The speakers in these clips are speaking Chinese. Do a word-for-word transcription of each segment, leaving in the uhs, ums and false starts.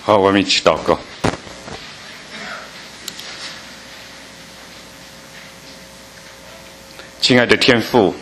好，我们一起祷告。亲爱的天父，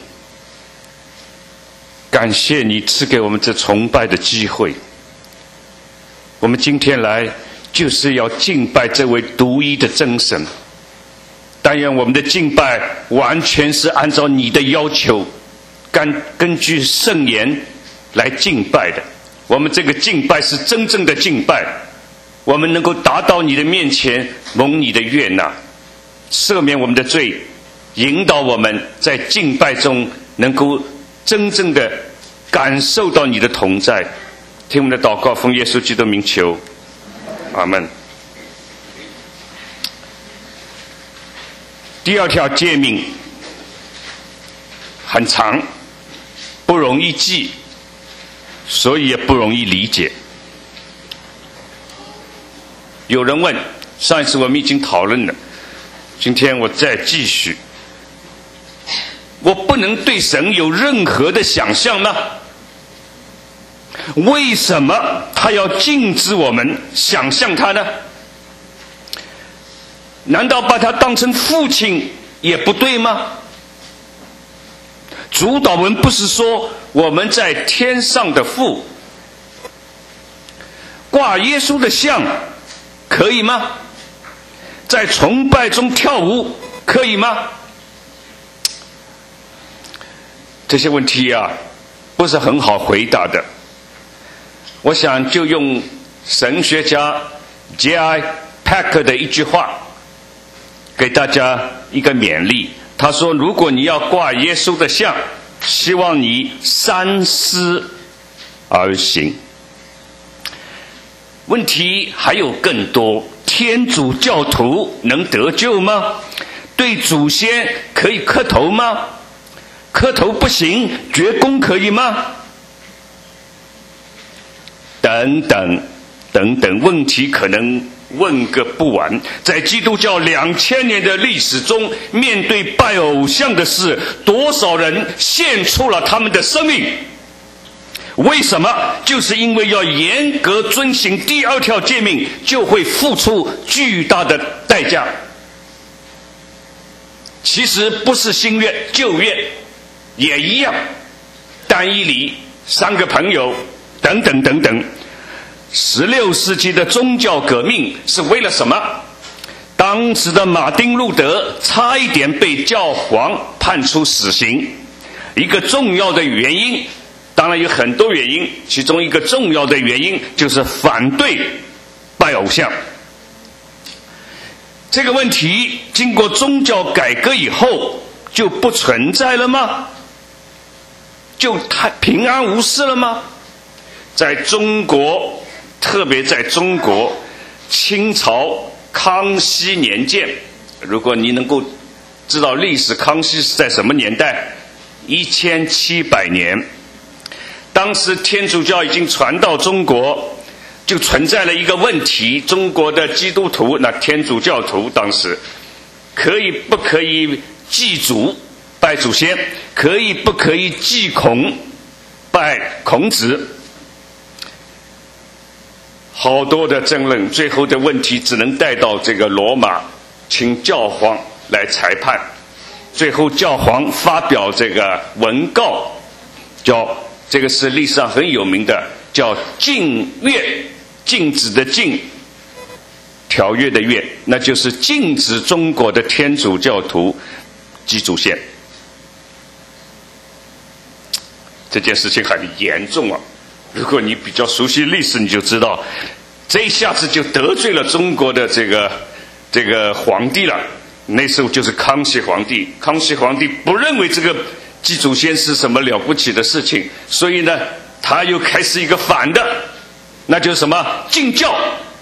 感谢你赐给我们这崇拜的机会。我们今天来就是要敬拜这位独一的真神。但愿我们的敬拜完全是按照你的要求，根根据圣言来敬拜的。我们这个敬拜是真正的敬拜，我们能够达到你的面前，蒙你的悦纳，赦免我们的罪，引导我们在敬拜中能够真正的感受到你的同在。听我们的祷告，奉耶稣基督名求，阿们。第二条诫命很长，不容易记，所以也不容易理解。有人问，上一次我们已经讨论了，今天我再继续。我不能对神有任何的想象吗？为什么他要禁止我们想象他呢？难道把他当成父亲也不对吗？主祷文不是说我们在天上的父，挂耶稣的像可以吗？在崇拜中跳舞可以吗？这些问题啊，不是很好回答的。我想就用神学家 J I Packer 的一句话给大家一个勉励。他说，如果你要挂耶稣的像，希望你三思而行。问题还有更多，天主教徒能得救吗？对祖先可以磕头吗？磕头不行，鞠躬可以吗？等等等等，问题可能问个不完。在基督教两千年的历史中，面对拜偶像的事，多少人献出了他们的生命？为什么？就是因为要严格遵行第二条诫命，就会付出巨大的代价。其实不是新约，旧约也一样。但以理三个朋友等等等等。十六世纪的宗教革命是为了什么？当时的马丁路德差一点被教皇判处死刑。一个重要的原因，当然有很多原因，其中一个重要的原因就是反对拜偶像。这个问题经过宗教改革以后就不存在了吗？就太平安无事了吗？在中国，特别在中国清朝康熙年间，如果你能够知道历史，康熙是在什么年代？一千七百年。当时天主教已经传到中国，就存在了一个问题，中国的基督徒，那天主教徒当时可以不可以祭祖拜祖先，可以不可以祭孔拜孔子？好多的争论，最后的问题只能带到这个罗马，请教皇来裁判。最后教皇发表这个文告，叫这个是历史上很有名的，叫禁约，禁止的禁，条约的约，那就是禁止中国的天主教徒祭祖先。这件事情很严重啊！如果你比较熟悉历史，你就知道，这一下子就得罪了中国的这个这个皇帝了。那时候就是康熙皇帝，康熙皇帝不认为这个祭祖先是什么了不起的事情，所以呢，他又开始一个反的，那就是什么禁教。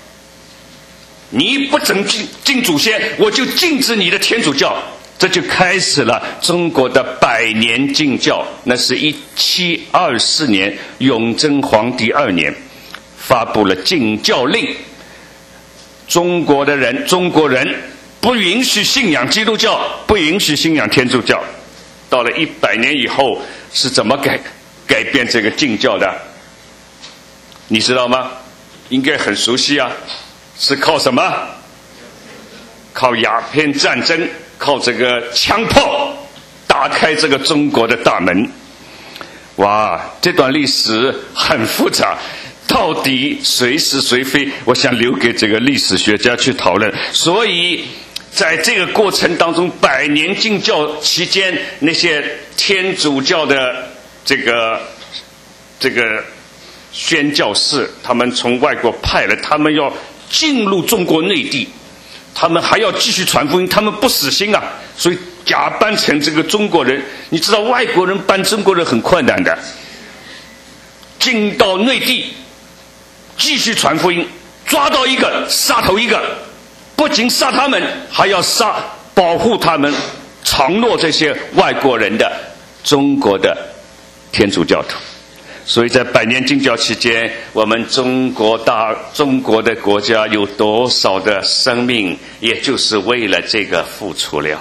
你不准敬敬祖先，我就禁止你的天主教。这就开始了中国的百年禁教。那是一七二四年，永贞皇帝二年发布了禁教令，中国的人中国人不允许信仰基督教，不允许信仰天主教。到了一百年以后，是怎么改改变这个禁教的？你知道吗？ 应该很熟悉啊，是靠什么？靠鸦片战争，靠这个枪炮打开这个中国的大门。哇，这段历史很复杂，到底谁是谁非，我想留给这个历史学家去讨论。所以在这个过程当中，百年禁教期间，那些天主教的这个这个宣教士，他们从外国派了，他们要进入中国内地，他们还要继续传福音，他们不死心啊，所以假扮成这个中国人。你知道外国人扮中国人很困难的，进到内地继续传福音，抓到一个杀头一个，不仅杀他们，还要杀保护他们，承诺这些外国人的中国的天主教徒。所以在百年禁教期间，我们中国大中国的国家有多少的生命，也就是为了这个付出了。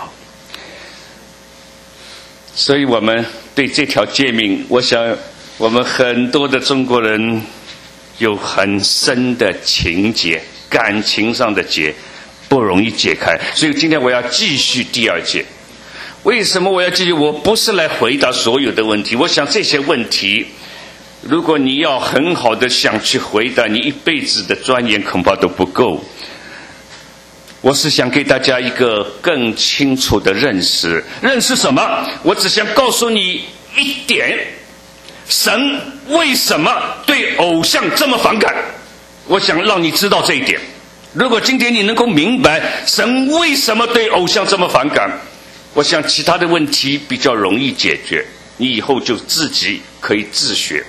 所以我们对这条诫命，我想我们很多的中国人有很深的情结，感情上的结不容易解开。所以今天我要继续第二节。为什么我要继续？我不是来回答所有的问题，我想这些问题如果你要很好的想去回答，你一辈子的钻研恐怕都不够。我是想给大家一个更清楚的认识。认识什么？我只想告诉你一点，神为什么对偶像这么反感，我想让你知道这一点。如果今天你能够明白神为什么对偶像这么反感，我想其他的问题比较容易解决，你以后就自己可以自学。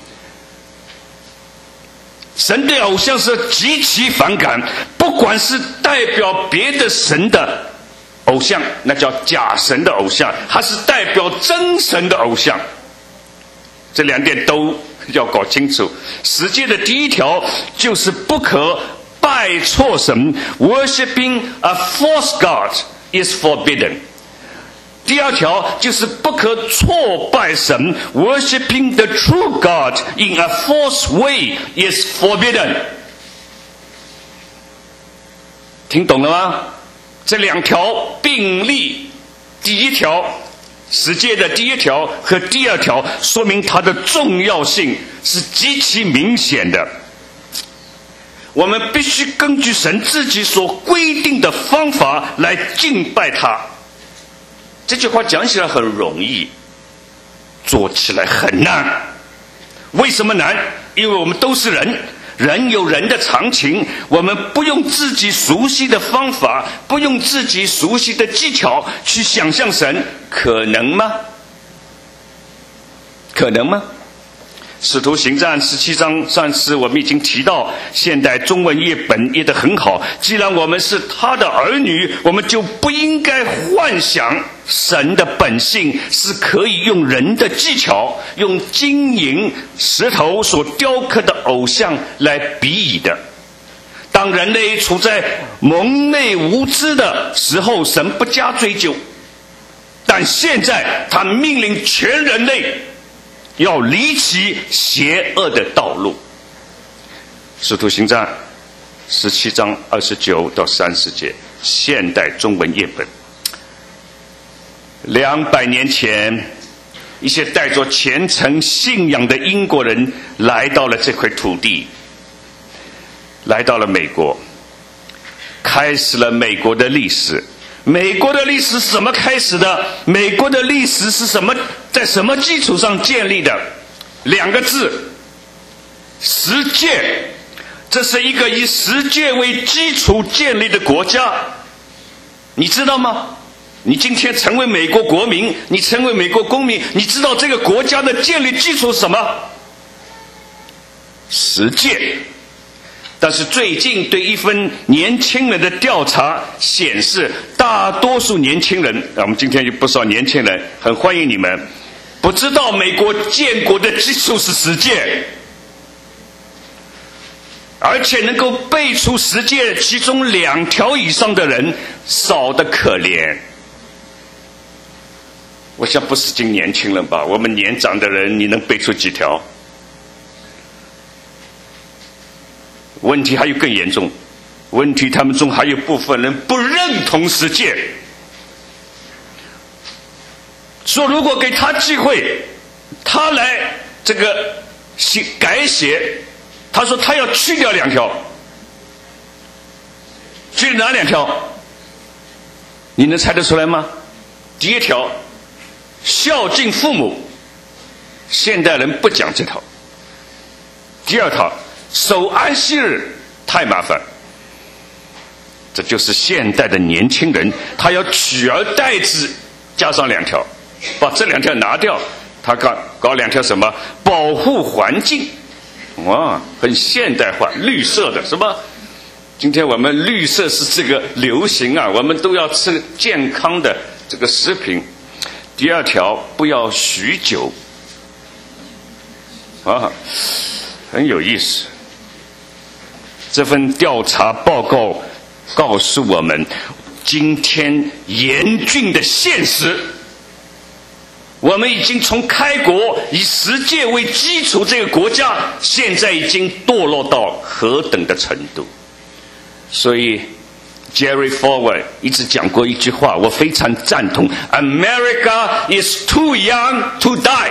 神对偶像是极其反感，不管是代表别的神的偶像，那叫假神的偶像，还是代表真神的偶像，这两点都要搞清楚。十诫的第一条就是不可拜错神 ，Worshipping a false god is forbidden。第二条就是不可错拜神 ，Worshipping the true God in a false way is forbidden。听懂了吗？这两条并立，第一条十诫的第一条和第二条，说明它的重要性是极其明显的。我们必须根据神自己所规定的方法来敬拜他。这句话讲起来很容易，做起来很难。为什么难？因为我们都是人，人有人的常情，我们不用自己熟悉的方法，不用自己熟悉的技巧去想象神，可能吗？可能吗？使徒行传十七章，上次我们已经提到，现代中文译本译得很好。既然我们是他的儿女，我们就不应该幻想神的本性是可以用人的技巧，用金银石头所雕刻的偶像来比拟的。当人类处在蒙昧无知的时候，神不加追究，但现在他命令全人类要离弃邪恶的道路。使徒行传十七章二十九到三十节，现代中文译本。两百年前，一些带着虔诚信仰的英国人来到了这块土地，来到了美国，开始了美国的历史。美国的历史是怎么开始的？美国的历史是什么？在什么基础上建立的？两个字：十诫。这是一个以十诫为基础建立的国家，你知道吗？你今天成为美国国民，你成为美国公民，你知道这个国家的建立基础是什么？十诫。但是最近对一份年轻人的调查显示，大多数年轻人，我们今天有不少年轻人，很欢迎你们，不知道美国建国的基础是十诫，而且能够背出十诫其中两条以上的人少得可怜。我想不是仅年轻人吧，我们年长的人，你能背出几条？ 问题还有更严重，问题他们中还有部分人不认同十诫，说如果给他机会，他来这个写改写，他说他要去掉两条，去哪两条？你能猜得出来吗？第一条，孝敬父母，现代人不讲这套。第二条，守安息日，太麻烦。这就是现代的年轻人，他要取而代之，加上两条，把这两条拿掉，他搞搞两条什么？保护环境，哇，很现代化，绿色的，是吧？今天我们绿色是这个流行啊，我们都要吃健康的这个食品。第二条，不要酗酒，啊，很有意思。这份调查报告告诉我们，今天严峻的现实，我们已经从开国以十诫为基础这个国家，现在已经堕落到何等的程度。所以 Jerry Falwell 一直讲过一句话，我非常赞同 America is too young to die。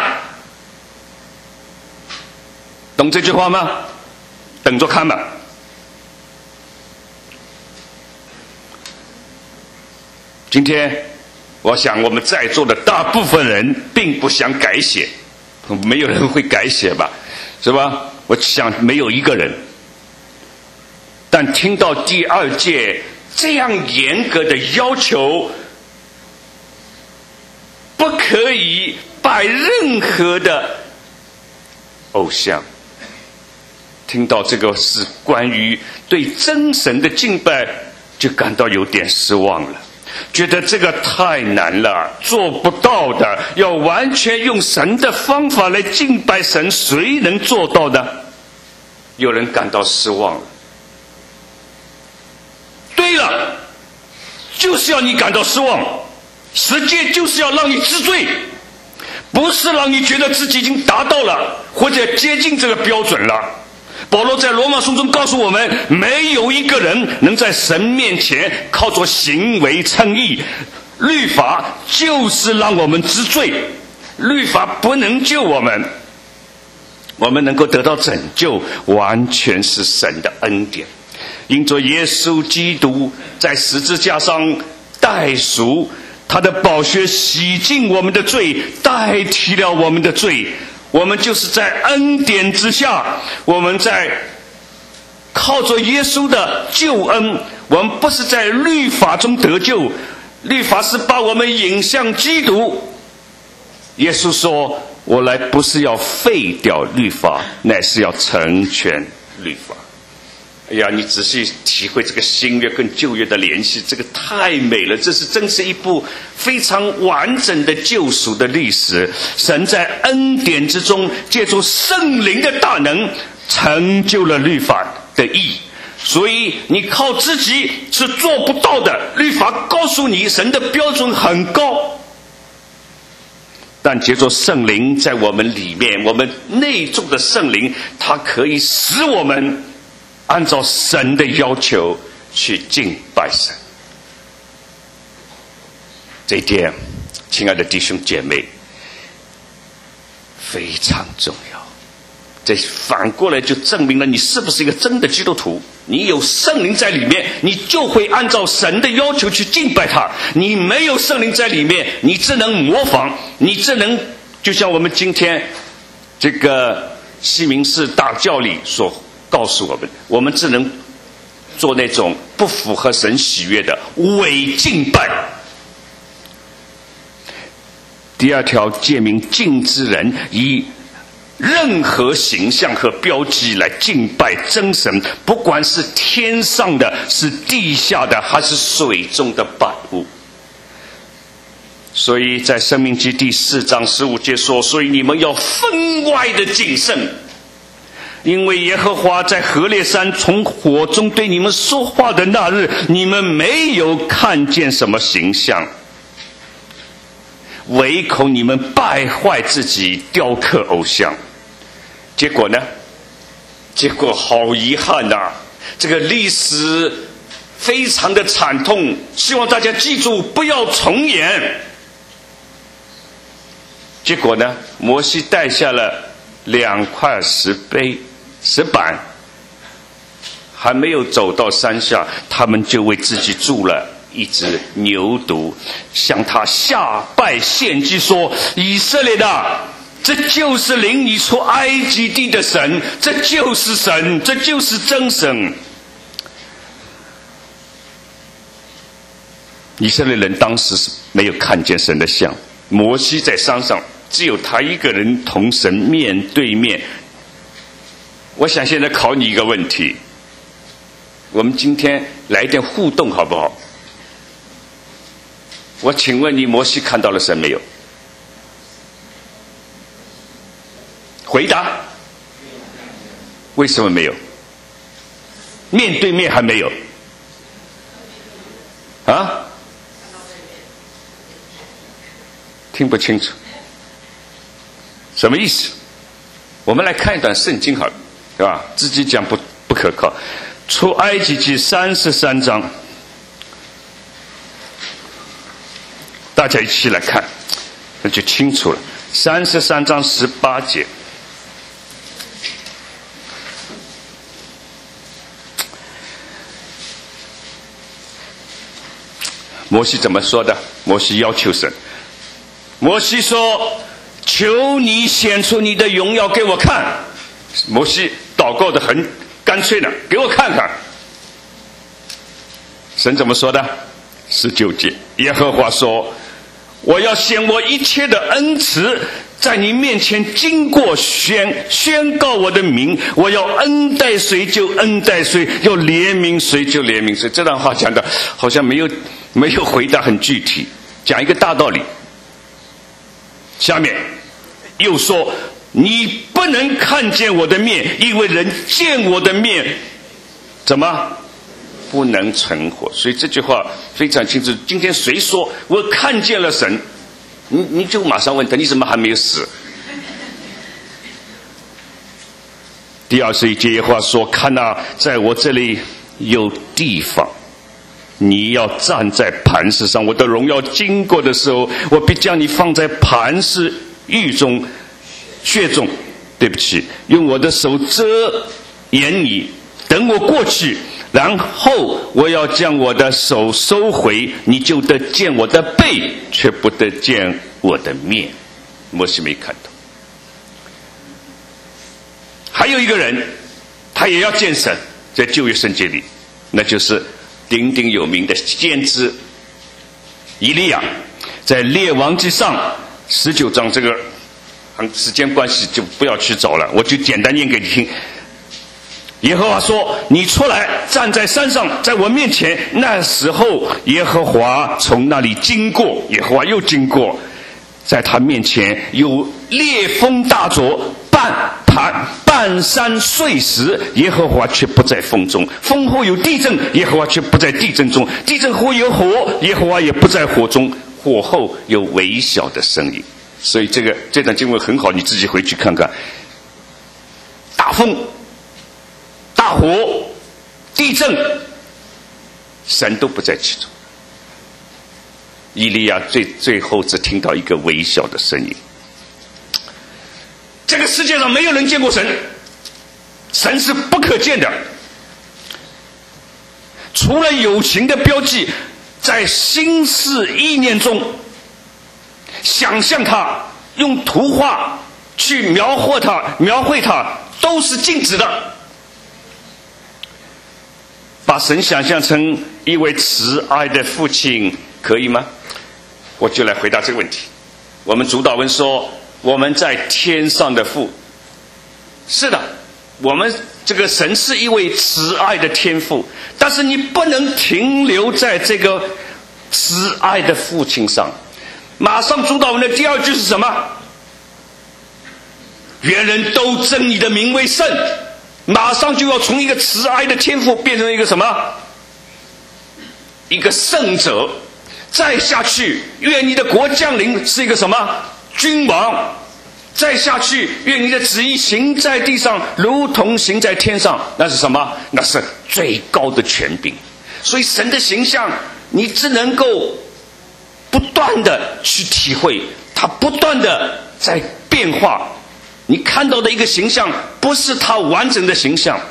懂这句话吗？等着看吧。今天我想我们在座的大部分人并不想改写，没有人会改写吧，是吧？我想没有一个人。但听到第二届这样严格的要求，不可以拜任何的偶像，听到这个是关于对真神的敬拜，就感到有点失望了，觉得这个太难了，做不到的，要完全用神的方法来敬拜神，谁能做到呢？有人感到失望了。对了，就是要你感到失望，十诫就是要让你知罪，不是让你觉得自己已经达到了或者接近这个标准了。保罗在罗马书中告诉我们，没有一个人能在神面前靠着行为称义，律法就是让我们知罪，律法不能救我们，我们能够得到拯救，完全是神的恩典。因着耶稣基督在十字架上代赎，他的宝血洗净我们的罪，代替了我们的罪，我们就是在恩典之下，我们在靠着耶稣的救恩，我们不是在律法中得救，律法是把我们引向基督。耶稣说，我来不是要废掉律法，乃是要成全律法。哎呀，你仔细体会这个新约跟旧约的联系，这个太美了，这是真是一部非常完整的救赎的历史。神在恩典之中借助圣灵的大能成就了律法的义，所以你靠自己是做不到的，律法告诉你神的标准很高，但借助圣灵在我们里面，我们内住的圣灵，它可以使我们按照神的要求去敬拜神。这一点，亲爱的弟兄姐妹，非常重要。这反过来就证明了你是不是一个真的基督徒。你有圣灵在里面，你就会按照神的要求去敬拜他。你没有圣灵在里面，你只能模仿，你只能就像我们今天这个西敏寺大教理所告诉我们，我们只能做那种不符合神喜悦的伪敬拜。第二条诫命禁止人以任何形象和标记来敬拜真神，不管是天上的，是地下的，还是水中的百物。所以在申命记第四章十五节说，所以你们要分外的谨慎，因为耶和华在何烈山从火中对你们说话的那日，你们没有看见什么形象，唯恐你们败坏自己，雕刻偶像。结果呢， 结果好遗憾呐、啊，这个历史非常的惨痛，希望大家记住，不要重演。结果呢，摩西带下了两块石碑、石板，还没有走到山下，他们就为自己筑了一只牛犊，向他下拜献祭，说：以色列的，这就是领你出埃及地的神，这就是神，这就是真神。以色列人当时是没有看见神的像，摩西在山上，只有他一个人同神面对面。我想现在考你一个问题，我们今天来点互动好不好？我请问你，摩西看到了神没有？回答。为什么没有？面对面还没有啊？听不清楚，什么意思？我们来看一段圣经好了，对吧？自己讲不不可靠。出埃及记三十三章，大家一起来看，那就清楚了。三十三章十八节，摩西怎么说的？摩西要求神。摩西说：求你显出你的荣耀给我看。摩西祷告的很干脆的，给我看看。神怎么说的？十九节，耶和华说：我要显我一切的恩慈，在你面前经过宣宣告我的名。我要恩待谁就恩待谁，要怜悯谁就怜悯谁。这段话讲的好像没有没有回答很具体，讲一个大道理。下面又说：你不能看见我的面，因为人见我的面怎么不能存活。所以这句话非常清楚。今天谁说我看见了神，你你就马上问他，你怎么还没有死？第二十一节话说：看啊，在我这里有地方，你要站在磐石上，我的荣耀经过的时候，我必将你放在磐石狱中血中，对不起，用我的手遮掩你，等我过去，然后我要将我的手收回，你就得见我的背，却不得见我的面。摩西没看到。还有一个人，他也要见神，在旧约圣经里，那就是鼎鼎有名的先知以利亚。在列王记上十九章，这个时间关系就不要去找了，我就简单念给你听。耶和华说：你出来站在山上，在我面前。那时候耶和华从那里经过，耶和华又经过，在他面前有烈风大作，半盘半山碎石，耶和华却不在风中；风后有地震，耶和华却不在地震中；地震后有火，耶和华也不在火中；火后有微小的声音。所以这个这段经文很好，你自己回去看看。大风、大火、地震，神都不在其中。以利亚最最后只听到一个微小的声音。这个世界上没有人见过神，神是不可见的，除了有形的标记，在心思意念中想象它，用图画去描绘它描绘它都是禁止的。把神想象成一位慈爱的父亲可以吗？我就来回答这个问题。我们主祷文说我们在天上的父，是的，我们这个神是一位慈爱的天父，但是你不能停留在这个慈爱的父亲上。马上主祷文的第二句是什么？愿人都称你的名为圣。马上就要从一个慈爱的天父变成一个什么？一个圣者。再下去，愿你的国降临，是一个什么？君王。 再下去，愿你的旨意行在地上，如同行在天上。那是什么？那是最高的权柄。所以神的形象，你只能够不断的去体会，它不断的在变化。你看到的一个形象，不是它完整的形象。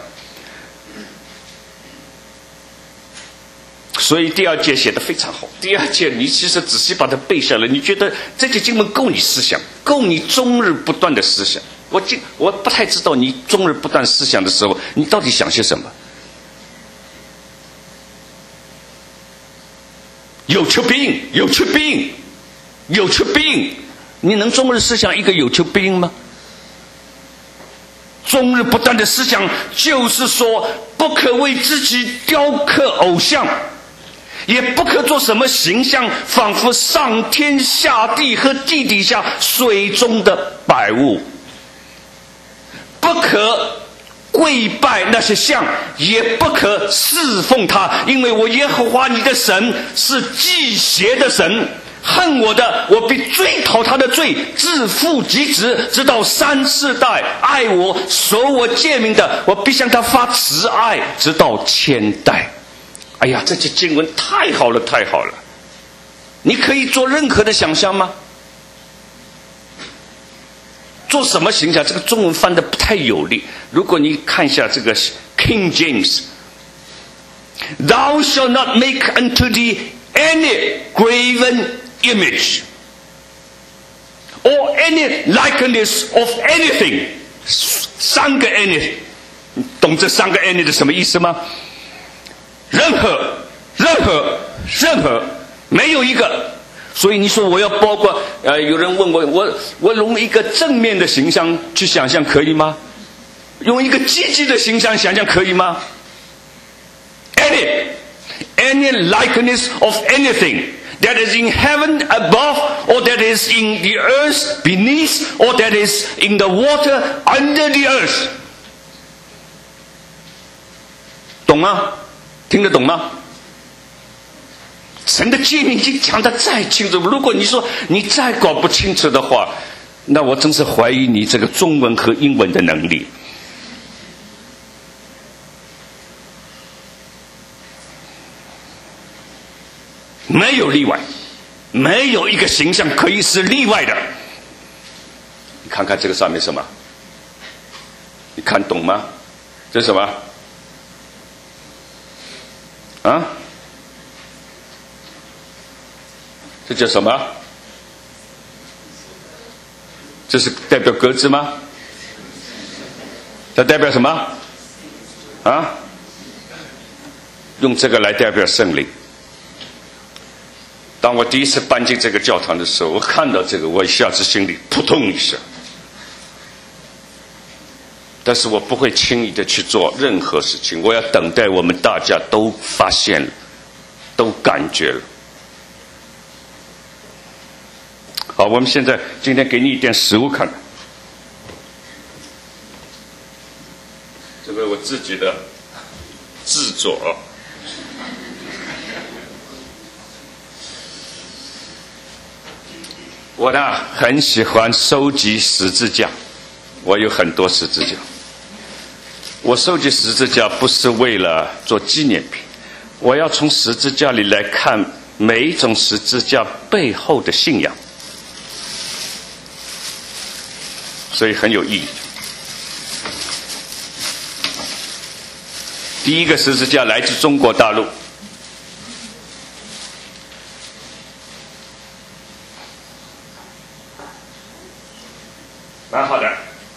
所以第二节写得非常好。第二节你其实仔细把它背下来，你觉得这节经文够你思想，够你终日不断的思想。我今我不太知道你终日不断思想的时候，你到底想些什么？有求必应，有求必应，有求必应。你能终日思想一个有求必应吗？终日不断的思想，就是说不可为自己雕刻偶像，也不可做什么形象，仿佛上天下地和地底下水中的百物。不可跪拜那些像，也不可侍奉他，因为我耶和华你的神是忌邪的神，恨我的，我必追讨他的罪，自父及子，直到三四代；爱我、守我诫命的，我必向他发慈爱，直到千代。哎呀，这些经文太好了，太好了！你可以做任何的想象吗？做什么形象？这个中文翻得不太有力。如果你看一下这个 King James，Thou shalt not make unto thee any graven image or any likeness of anything。三个 any， 懂这三个 any 的什么意思吗？任何、任何、任何，没有一个。所以你说我要包括，呃，有人问我，我我用一个正面的形象去想象可以吗？用一个积极的形象想象可以吗？ Any, any likeness of anything that is in heaven above, or that is in the earth beneath, or that is in the water under the earth。 懂吗？听得懂吗？神的诫命已经讲得再清楚，如果你说你再搞不清楚的话，那我真是怀疑你这个中文和英文的能力。没有例外，没有一个形象可以是例外的。你看看这个上面什么？你看懂吗？这是什么？啊？这叫什么？这是代表鸽子吗？这代表什么？啊？用这个来代表圣灵。当我第一次搬进这个教堂的时候，我看到这个，我一下子心里扑通一下。但是我不会轻易的去做任何事情，我要等待我们大家都发现了，都感觉了。好，我们现在今天给你一点食物看看，这个我自己的制作。我呢很喜欢收集十字架，我有很多十字架。我收集十字架不是为了做纪念品，我要从十字架里来看每一种十字架背后的信仰。所以很有意义。第一个十字架来自中国大陆，蛮好的。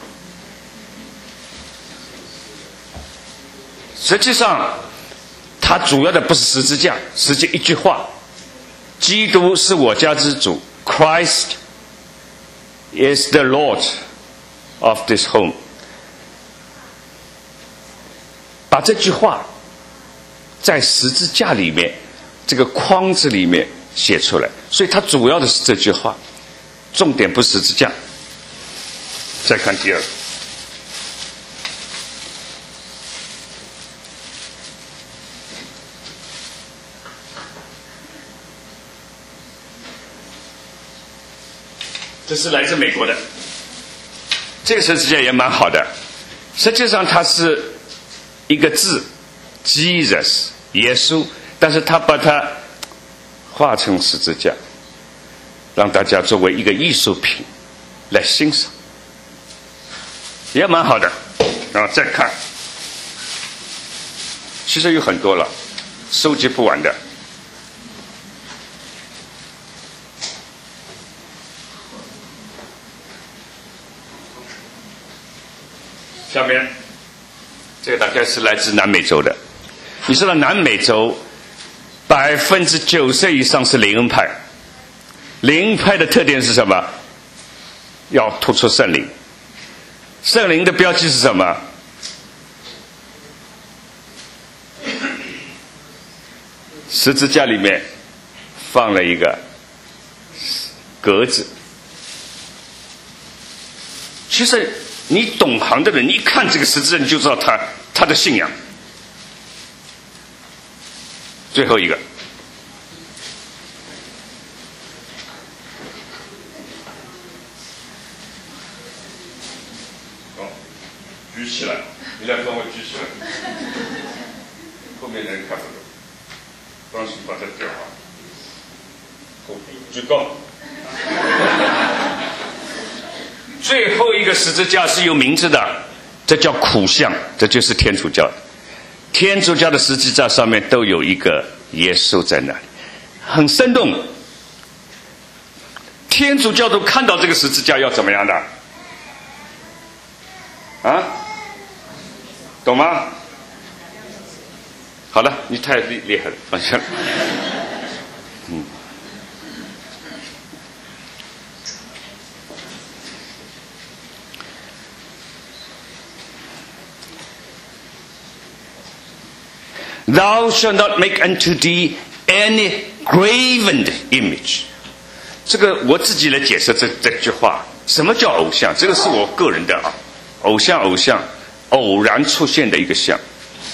实际上，它主要的不是十字架，实际一句话：基督是我家之主 ，Christ is the Lord of this home。 把这句话在十字架里面这个框子里面写出来，所以它主要的是这句话，重点不是十字架。再看第二个，这是来自美国的， 这个十字架也蛮好的，实际上它是一个字 Jesus 耶稣，但是他把它画成十字架，让大家作为一个艺术品来欣赏，也蛮好的。然后再看，其实有很多了，收集不完的。下面这个大概是来自南美洲的。你知道南美洲百分之九十以上是灵恩派，灵恩派的特点是什么？要突出圣灵。圣灵的标记是什么？十字架里面放了一个格子。其实你懂行的人，你一看这个十字架，你就知道他他的信仰。最后一个，哦，举起来，你来帮我举起来，后面人看不懂，当时把它吊好，举高。最后一个十字架是有名字的，这叫苦像，这就是天主教。天主教的十字架上面都有一个耶稣在那里，很生动。天主教徒看到这个十字架要怎么样的？啊？懂吗？好了，你太厉厉害了，放下。嗯。Thou shalt not make unto thee any graven image。这个我自己来解释这这句话，什么叫偶像？这个是我个人的啊，偶像偶像，偶然出现的一个像，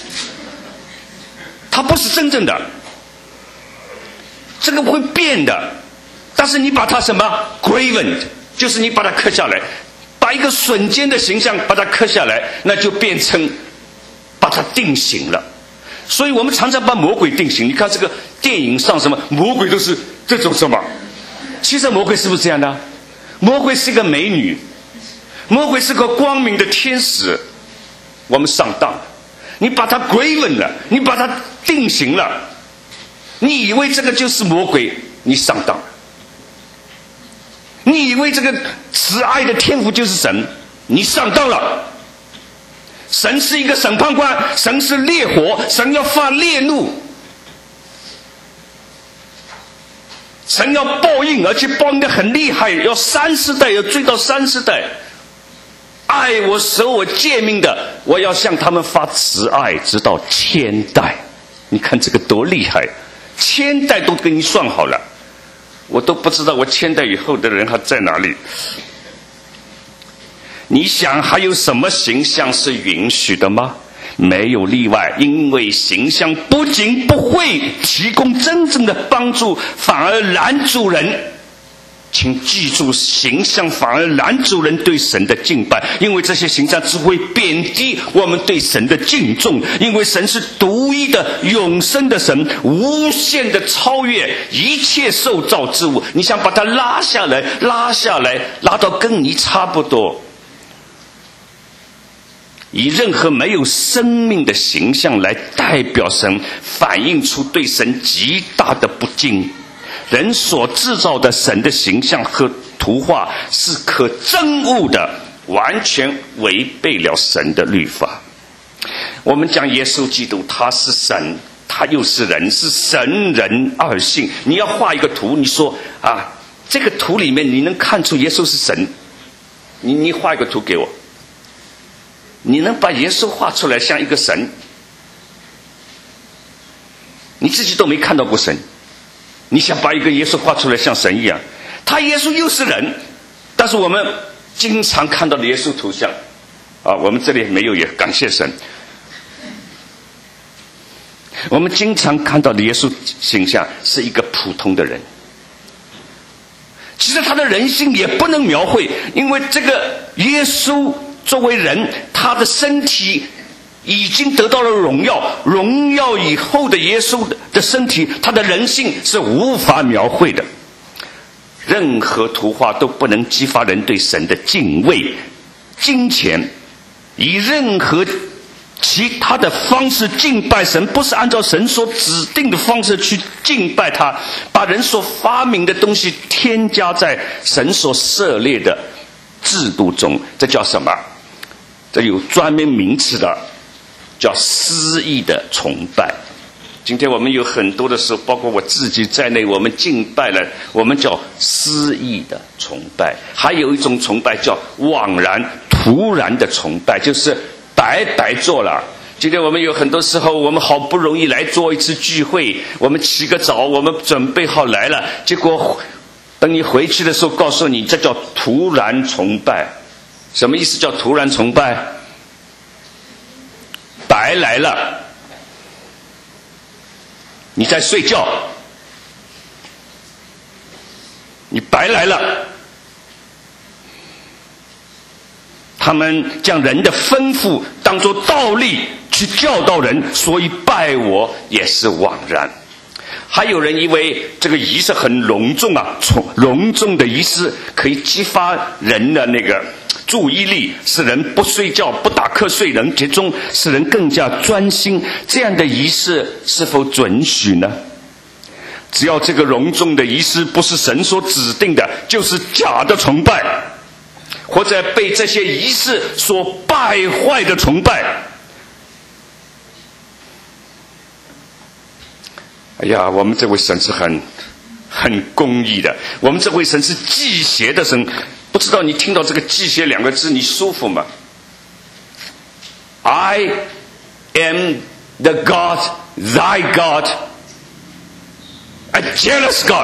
它不是真正的，这个会变的。但是你把它什么 graven， 就是你把它刻下来，把一个瞬间的形象把它刻下来，那就变成把它定型了。所以我们常常把魔鬼定型。你看这个电影上什么魔鬼都是这种什么，其实魔鬼是不是这样的？魔鬼是一个美女，魔鬼是个光明的天使，我们上当了。你把它 graven 了，你把它定型了，你以为这个就是魔鬼，你上当了。你以为这个慈爱的天父就是神，你上当了。神是一个审判官，神是烈火，神要发烈怒，神要报应，而且报应得很厉害，要三四代，要追到三四代。爱我守我诫命的，我要向他们发慈爱，直到千代。你看这个多厉害，千代都给你算好了，我都不知道我千代以后的人还在哪里。你想还有什么形象是允许的吗？没有例外，因为形象不仅不会提供真正的帮助，反而拦阻人。请记住，形象反而拦阻人对神的敬拜，因为这些形象只会贬低我们对神的敬重。因为神是独一的永生的神，无限的超越一切受造之物。你想把它拉下来，拉下来，拉到跟你差不多，以任何没有生命的形象来代表神，反映出对神极大的不敬。人所制造的神的形象和图画是可憎恶的，完全违背了神的律法。我们讲耶稣基督，他是神，他又是人，是神人二性。你要画一个图，你说啊，这个图里面你能看出耶稣是神，你你画一个图给我，你能把耶稣画出来像一个神？你自己都没看到过神，你想把一个耶稣画出来像神一样？他耶稣又是人，但是我们经常看到的耶稣图像啊，我们这里没有，也感谢神。我们经常看到的耶稣形象是一个普通的人。其其实他的人性也不能描绘，因为这个耶稣作为人，他的身体已经得到了荣耀，荣耀以后的耶稣的身体，他的人性是无法描绘的。任何图画都不能激发人对神的敬畏。金钱以任何其他的方式敬拜神，不是按照神所指定的方式去敬拜他，把人所发明的东西添加在神所设立的制度中，这叫什么？这有专门名词的，叫私意的崇拜。今天我们有很多的时候，包括我自己在内，我们敬拜了，我们叫私意的崇拜。还有一种崇拜叫枉然突然的崇拜，就是白白做了。今天我们有很多时候，我们好不容易来做一次聚会，我们起个早，我们准备好来了，结果等你回去的时候告诉你，这叫突然崇拜。什么意思叫突然崇拜？白来了，你在睡觉，你白来了。他们将人的吩咐当作道理去教导人，所以拜我也是枉然。还有人以为这个仪式很隆重啊，隆重的仪式可以激发人的那个注意力，使人不睡觉不打瞌睡能集中，使人更加专心。这样的仪式是否准许呢？只要这个隆重的仪式不是神所指定的，就是假的崇拜，或者被这些仪式所败坏的崇拜。哎呀，我们这位神是很很公义的，我们这位神是忌邪的神。不知道你听到这个忌邪两个字你舒服吗？ I am the God, thy God, a jealous God。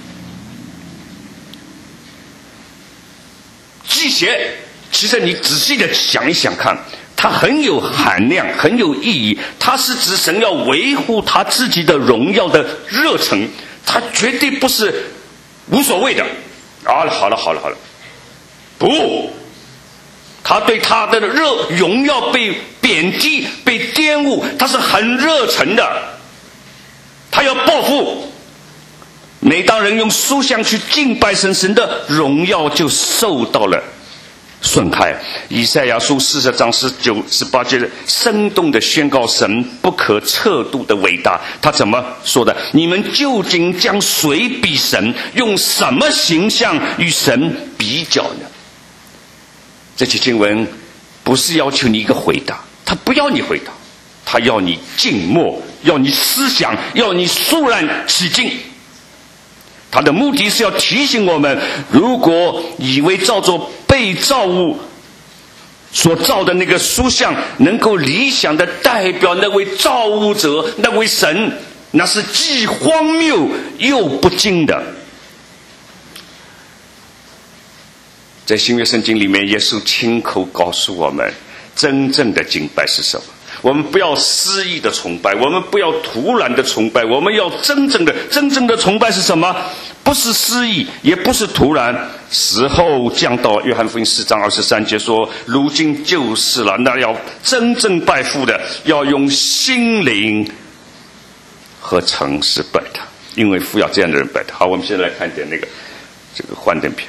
忌邪其实你仔细的想一想看，它很有含量，很有意义。它是指神要维护他自己的荣耀的热忱，它绝对不是无所谓的。啊，好了好了好了，不，他对他的热荣耀被贬低被玷污，他是很热忱的，他要报复。每当人用书香去敬拜神，神的荣耀就受到了损害。以赛亚书四十章十九十八节生动的宣告神不可测度的伟大。他怎么说的？你们究竟将谁比神？用什么形象与神比较呢？这些经文不是要求你一个回答，他不要你回答，他要你静默，要你思想，要你肃然起敬。他的目的是要提醒我们，如果以为照着被造物所造的那个书像能够理想的代表那位造物者，那位神，那是既荒谬又不敬的。在新约圣经里面，耶稣亲口告诉我们，真正的敬拜是什么。我们不要肆意的崇拜，我们不要突然的崇拜，我们要真正的真正的崇拜是什么？不是肆意，也不是突然。时候降到，约翰福音四章二十三节说，如今就是了，那要真正拜父的，要用心灵和诚实拜他，因为父要这样的人拜他。好，我们现在来看点那个这个幻灯片。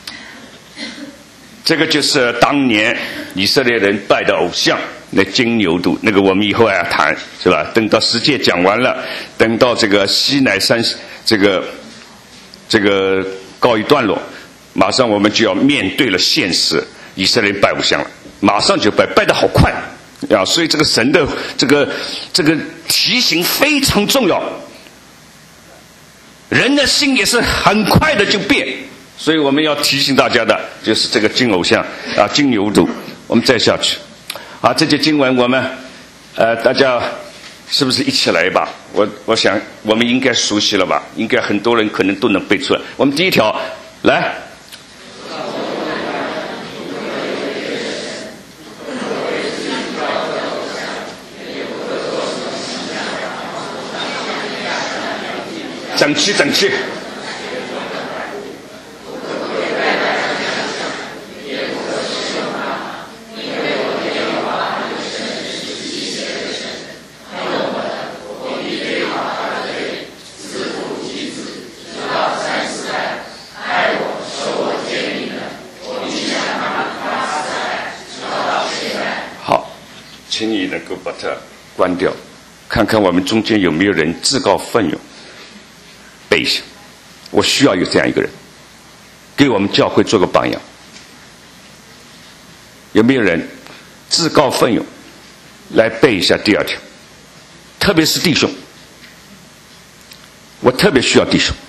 这个就是当年以色列人拜的偶像，那金牛犊，那个我们以后还要谈，是吧？等到十诫讲完了，等到这个西乃山这个这个告一段落，马上我们就要面对了现实，以色列人拜偶像了，马上就拜，拜得好快啊！所以这个神的这个这个提醒非常重要，人的心也是很快的就变。所以我们要提醒大家的就是这个金偶像啊，金牛犊。我们再下去啊，这些经文我们呃大家是不是一起来吧？我我想我们应该熟悉了吧？应该很多人可能都能背出来。我们第一条来，整齐整齐。 请你能够把它关掉，看看我们中间有没有人自告奋勇背一下。我需要有这样一个人，给我们教会做个榜样。有没有人自告奋勇来背一下第二条？特别是弟兄，我特别需要弟兄。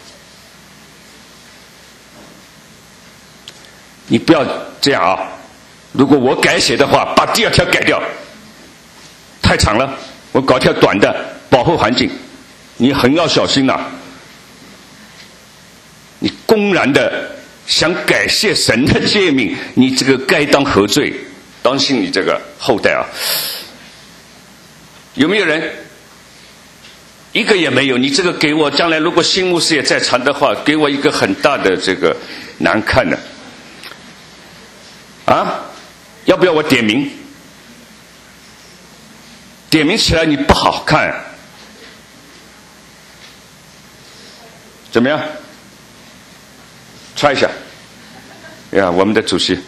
你不要这样啊！如果我改写的话，把第二条改掉，太长了，我搞条短的，保护环境。你很要小心呐、啊！你公然的想改写神的诫命，你这个该当何罪？当心你这个后代啊！有没有人？一个也没有。你这个给我将来如果新牧师也在场的话，给我一个很大的这个难看的啊！要不要我点名？点名起来你不好看，怎么样？猜一下。呀，我们的主席。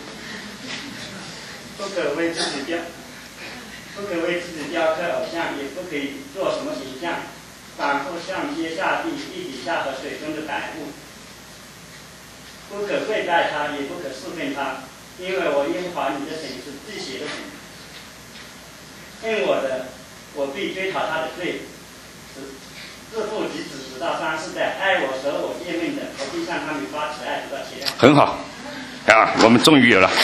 不可为自己雕，不可为自己雕刻偶像，也不可以做什么形象，反复上接下地，地底下和水中的百物。不可跪拜他，也不可侍奉他，因为我耶和华你的神是自邪的神。恨我的，我必追讨他的罪，自父及子直到三四代；爱我、舍我诫命的，我必向他们发慈爱，直到天亮。 很好，啊，我们终于有了。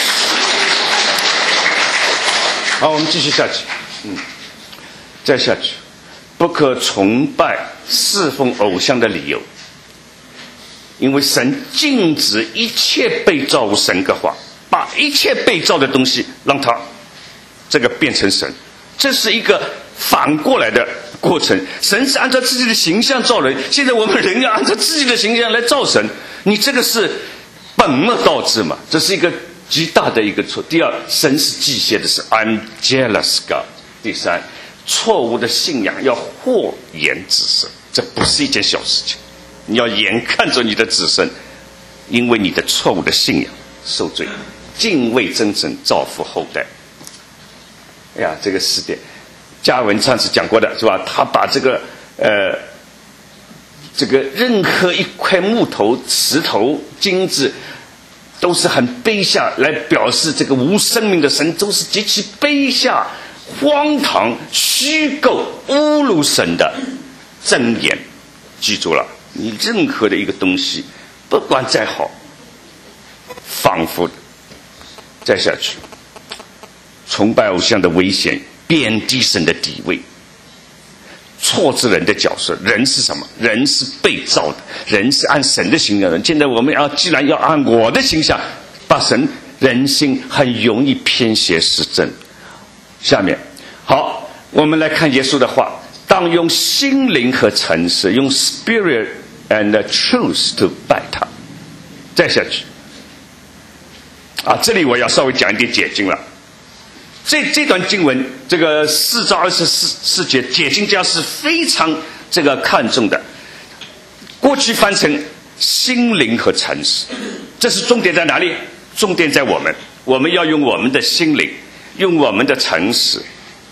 好，我们继续下去。嗯，再下去，不可崇拜、侍奉偶像的理由，因为神禁止一切被造物神格化，把一切被造的东西让它这个变成神，这是一个反过来的过程。神是按照自己的形象造人，现在我们人要按照自己的形象来造神，你这个是本末倒置嘛？这是一个极大的一个错。第二，神是忌邪的，是 I'm jealous God。第三，错误的信仰要祸延子孙，这不是一件小事情。你要眼看着你的子孙因为你的错误的信仰受罪，敬畏真神，造福后代。哎呀，这个四点，嘉文上次讲过的是吧？他把这个呃，这个任何一块木头、石头、金子，都是很卑下来表示这个无生命的神，都是极其卑下、荒唐、虚构、侮辱神的箴言。记住了，你任何的一个东西，不管再好，仿佛再下去，崇拜偶像的危险，贬低神的地位，错置人的角色。人是什么？人是被造的，人是按神的形象的人。现在我们要既然要按我的形象，把神人心很容易偏邪失真。下面好，我们来看耶稣的话，当用心灵和诚实，用 spirit and truth to 拜他。再下去啊，这里我要稍微讲一点解经了。这这段经文，这个四章二十四四节，解经家是非常这个看重的。过去翻成心灵和诚实，这是重点在哪里？重点在我们，我们要用我们的心灵，用我们的诚实。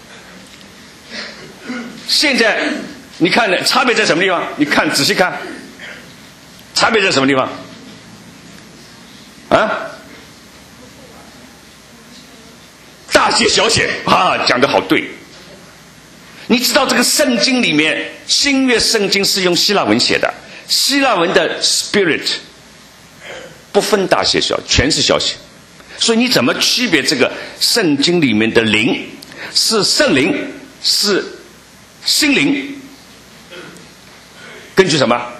现在你看差别在什么地方？你看仔细看，差别在什么地方？啊？大写小写啊，讲得好对。你知道这个圣经里面，新约圣经是用希腊文写的，希腊文的 spirit 不分大写小，全是小写。所以你怎么区别这个圣经里面的灵是圣灵，是心灵？根据什么？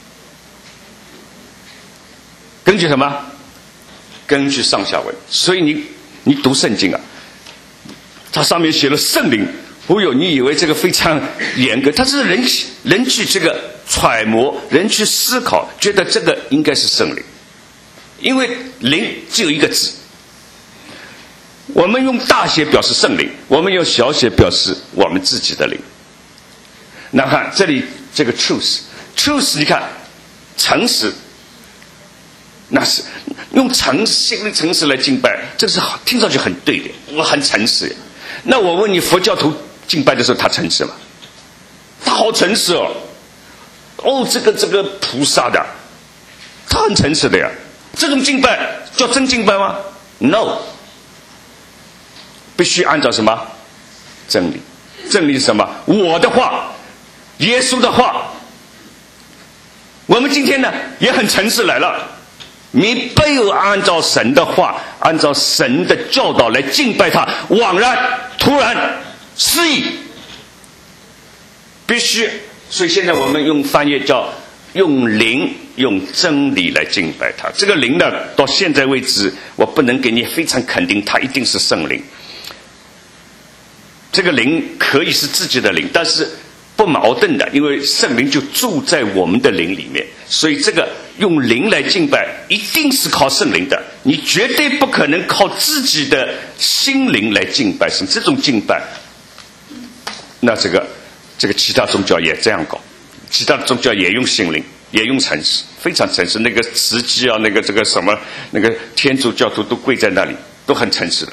根据什么？根据上下文。所以你你读圣经啊，它上面写了圣灵，哦哟，你以为这个非常严格？它是人人去这个揣摩，人去思考，觉得这个应该是圣灵，因为灵只有一个字。我们用大写表示圣灵，我们用小写表示我们自己的灵。那看这里这个 truth，truth truth 你看诚实，那是用诚实、心灵诚实来敬拜，这是好，听上去很对的，我很诚实。 那我问你，佛教徒敬拜的时候，他诚实吗？他好诚实哦。哦，这个这个菩萨的，他很诚实的呀。这种敬拜叫真敬拜吗 ？No， 必须按照什么真理？真理是什么？我的话，耶稣的话。我们今天呢也很诚实来了，你没有按照神的话，按照神的教导来敬拜他，枉然突然失忆，必须。所以现在我们用翻译叫用灵用真理来敬拜他。这个灵呢，到现在为止我不能给你非常肯定它一定是圣灵。这个灵可以是自己的灵，但是不矛盾的，因为圣灵就住在我们的灵里面，所以这个用灵来敬拜一定是靠圣灵的，你绝对不可能靠自己的心灵来敬拜神。这种敬拜，那这个这个其他宗教也这样搞，其他宗教也用心灵，也用诚实，非常诚实。那个慈济啊，那个这个什么，那个天主教徒都跪在那里，都很诚实的。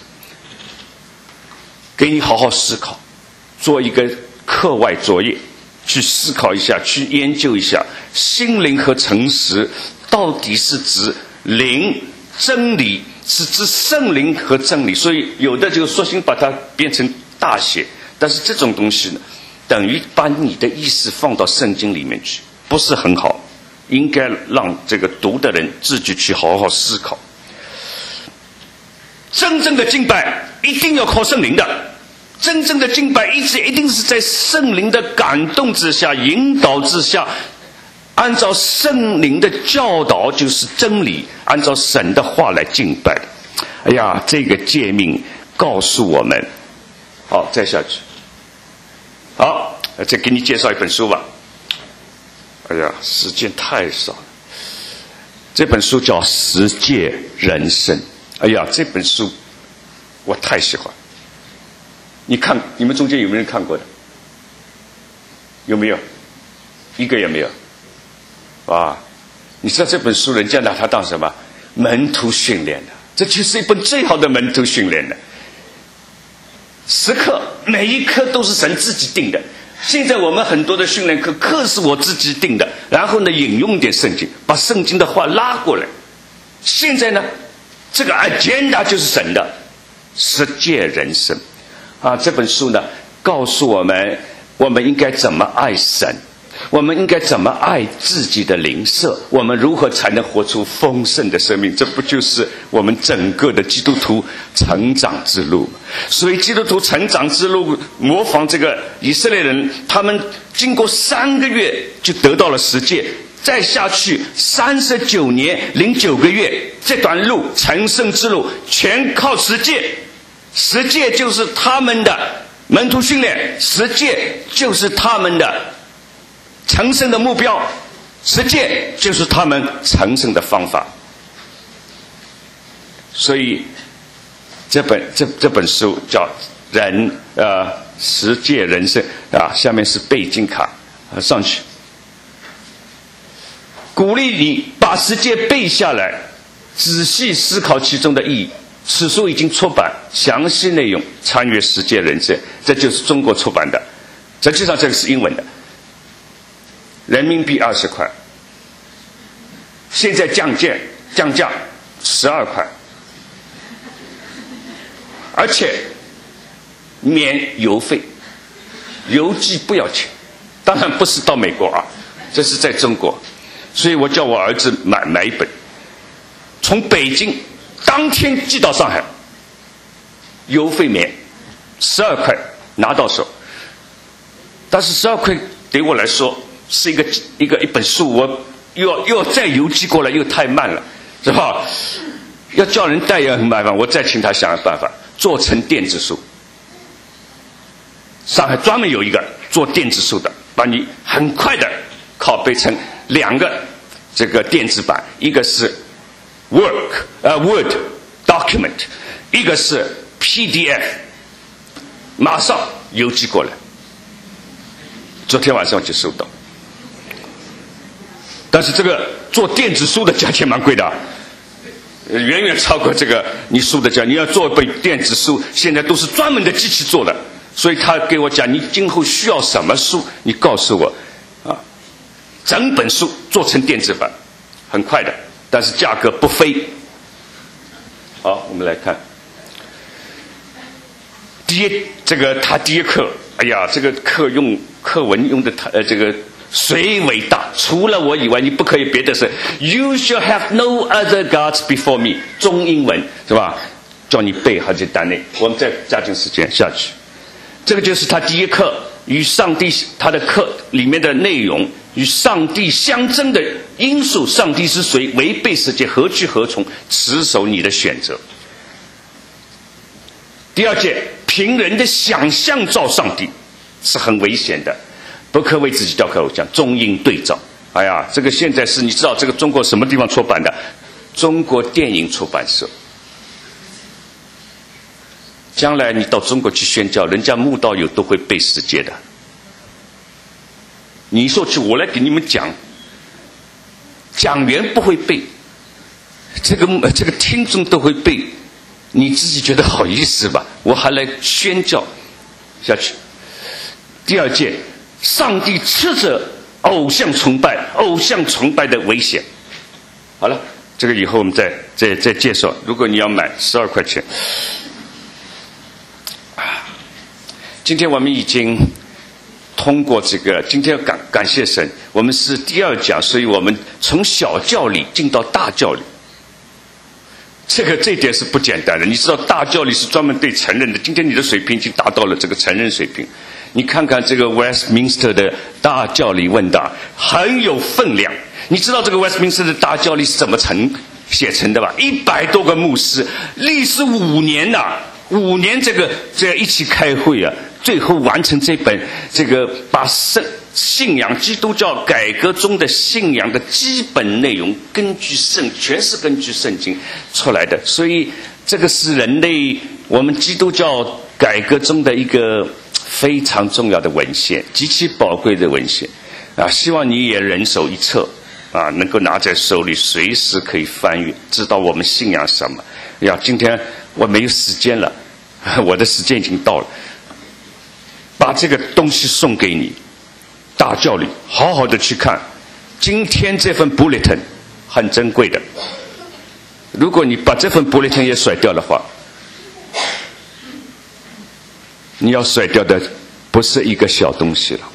给你好好思考，做一个课外作业，去思考一下，去研究一下，心灵和诚实到底是指灵真理，是指圣灵和真理。所以有的就索性把它变成大写，但是这种东西呢，等于把你的意思放到圣经里面去，不是很好，应该让这个读的人自己去好好思考。真正的敬拜一定要靠圣灵的，真正的敬拜一直一定是在圣灵的感动之下、引导之下，按照圣灵的教导就是真理，按照神的话来敬拜的。哎呀，这个诫命告诉我们。好，再下去。好，再给你介绍一本书吧。哎呀，时间太少了。这本书叫《十诫人生》。哎呀，这本书我太喜欢。你看，你们中间有没有人看过的？有没有？一个也没有。啊，你知道这本书人家拿它当什么？门徒训练的，这就是一本最好的门徒训练的。十课，每一课都是神自己定的。现在我们很多的训练课，课是我自己定的，然后呢引用一点圣经，把圣经的话拉过来。现在呢，这个 agenda 就是神的十诫人生啊。这本书呢告诉我们，我们应该怎么爱神，我们应该怎么爱自己的灵舍，我们如何才能活出丰盛的生命。这不就是我们整个的基督徒成长之路吗？所以基督徒成长之路模仿这个以色列人，他们经过三个月就得到了十诫，再下去三十九年零九个月，这段路成圣之路全靠十诫。十诫就是他们的门徒训练，十诫就是他们的成圣的目标，十诫就是他们成圣的方法。所以这本这这本书叫人呃十诫人生啊，下面是背经卡啊，上去鼓励你把十诫背下来，仔细思考其中的意义。此书已经出版，详细内容参阅十诫人生，这就是中国出版的，实际上这个是英文的，人民币二十块，现在降价降价十二块，而且免邮费，邮寄不要钱，当然不是到美国啊，这是在中国，所以我叫我儿子买买一本，从北京当天寄到上海，邮费免，十二块拿到手。但是十二块对我来说是一个一个一本书，我又要又要再邮寄过来又太慢了，是吧？要叫人带也很麻烦，我再请他想想办法，做成电子书。上海专门有一个做电子书的，把你很快的拷贝成两个这个电子版，一个是 Work 呃 Word document， 一个是 P D F， 马上邮寄过来。昨天晚上就收到。但是这个做电子书的价钱蛮贵的， 远远超过这个你书的价。你要做一本电子书，现在都是专门的机器做的。所以他给我讲，你今后需要什么书，你告诉我，啊，整本书做成电子版，很快的，但是价格不菲。好，我们来看。第一，这个他第一课，哎呀，这个课用课文用的呃这个谁伟大？除了我以外，你不可以别的是 You shall have no other gods before me。中英文是吧？叫你背好简单的。我们再加紧时间下去。这个就是他第一课与上帝他的课里面的内容，与上帝相争的因素。上帝是谁？违背世界，何去何从？持守你的选择。第二节，凭人的想象造上帝是很危险的，不可为自己雕刻偶像。中英对照，哎呀，这个现在是你知道这个中国什么地方出版的？中国电影出版社。将来你到中国去宣教，人家慕道友都会背世界的。你说去，我来给你们讲，讲员不会背，这个这个听众都会背。你自己觉得好意思吧？我还来宣教下去。第二届，上帝斥责偶像崇拜，偶像崇拜的危险。好了，这个以后我们再再再介绍。如果你要买，十二块钱。今天我们已经通过这个，今天感感谢神，我们是第二讲，所以我们从小教理进到大教理。这个这点是不简单的，你知道大教理是专门对成人的，今天你的水平已经达到了这个成人水平。你看看这个 Westminster 的大教理问答，很有分量。你知道这个 Westminster 的大教理是怎么成写成的吧？一百多个牧师，历时五年呐、啊，五年这个这样一起开会啊，最后完成这本这个把圣信仰基督教改革中的信仰的基本内容，根据圣全是根据圣经出来的，所以这个是人类我们基督教改革中的一个非常重要的文献，极其宝贵的文献啊！希望你也人手一册啊，能够拿在手里，随时可以翻阅，知道我们信仰什么。呀，今天我没有时间了，我的时间已经到了，把这个东西送给你。大教理，好好的去看。今天这份 bulletin 很珍贵的，如果你把这份 bulletin 也甩掉的话，你要甩掉的不是一个小东西了。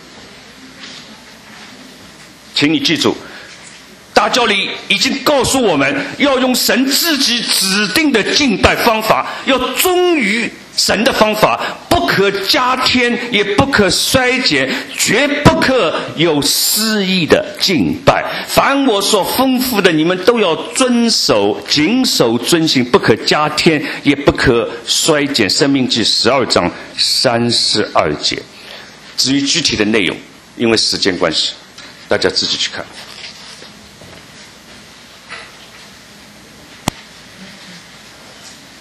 请你记住，大教理已经告诉我们要用神自己指定的敬拜方法，要忠于神的方法，不可加添，也不可衰减，绝不可有私意的敬拜。凡我所吩咐的，你们都要遵守、谨守、遵行，不可加添，也不可衰减。申命记十二章三十二节。至于具体的内容，因为时间关系，大家自己去看。